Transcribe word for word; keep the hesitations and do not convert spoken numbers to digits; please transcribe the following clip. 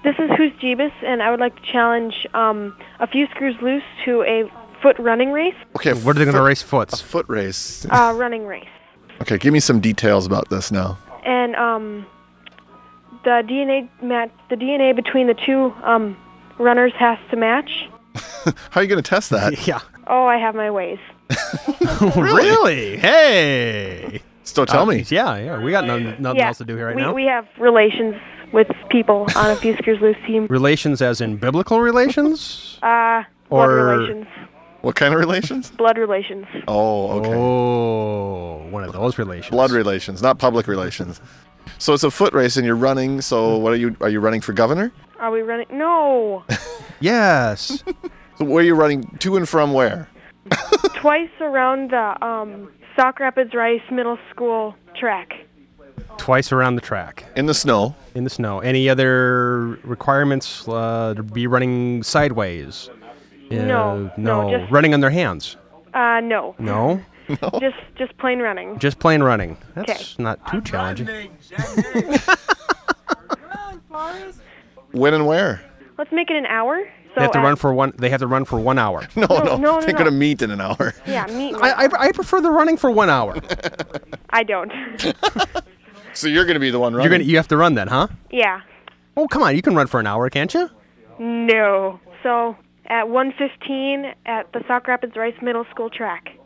This is Who's Jeebus, and I would like to challenge um, a few screws loose to a foot running race. Okay, What are they going to race foots? A foot race. Uh, running race. Okay, give me some details about this now. And um, the D N A mat, the D N A between the two um, runners has to match. How are you going to test that? Yeah. Oh, I have my ways. Really? Hey. So tell Uh, me. Yeah, yeah. We got nothing, nothing yeah, else to do here right we, now. we have relations with people on a few screws loose team. Relations as in biblical relations? Uh, blood Or- relations. What kind of relations? Blood relations. Oh, okay. Oh, one of those relations. Blood relations, not public relations. So it's a foot race, and you're running. So what are you? Are you running for governor? Are we running? No. Yes. So where are you running to and from? Where? Twice around the um, Sauk Rapids Rice Middle School track. Twice around the track In the snow. in the snow. Any other requirements uh, to be running sideways? Uh, No, no, just- running on their hands. Uh, no. No. Just just plain running. Just plain running. That's 'Kay. not too challenging. When and where? Let's make it an hour. So They have to at- run for one. They have to run for one hour. No, No, no. no, no, They're no. going to meet in an hour. Yeah, meet me. I, I I prefer the running for one hour. I don't. So you're going to be the one running. You're gonna you have to run then, huh? Yeah. Oh come on, you can run for an hour, can't you? No. So at one fifteen at the Sauk Rapids Rice Middle School track.